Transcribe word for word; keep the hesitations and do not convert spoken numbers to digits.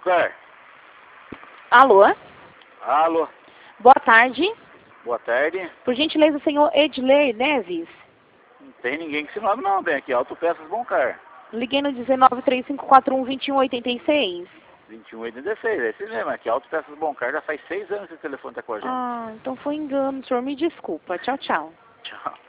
Boncar. Alô? Alô. Boa tarde. Boa tarde. Por gentileza, senhor Edley Neves. Não tem ninguém com esse nome não, bem aqui. Autopeças Boncar. Liguei no dezenove, três cinco quatro um, vinte e um oitenta e seis. vinte e um oitenta e seis, é esse mesmo. Aqui, Autopeças Boncar, já faz seis anos que esse telefone tá com a gente. Ah, então foi engano. O senhor me desculpa. Tchau, tchau. Tchau.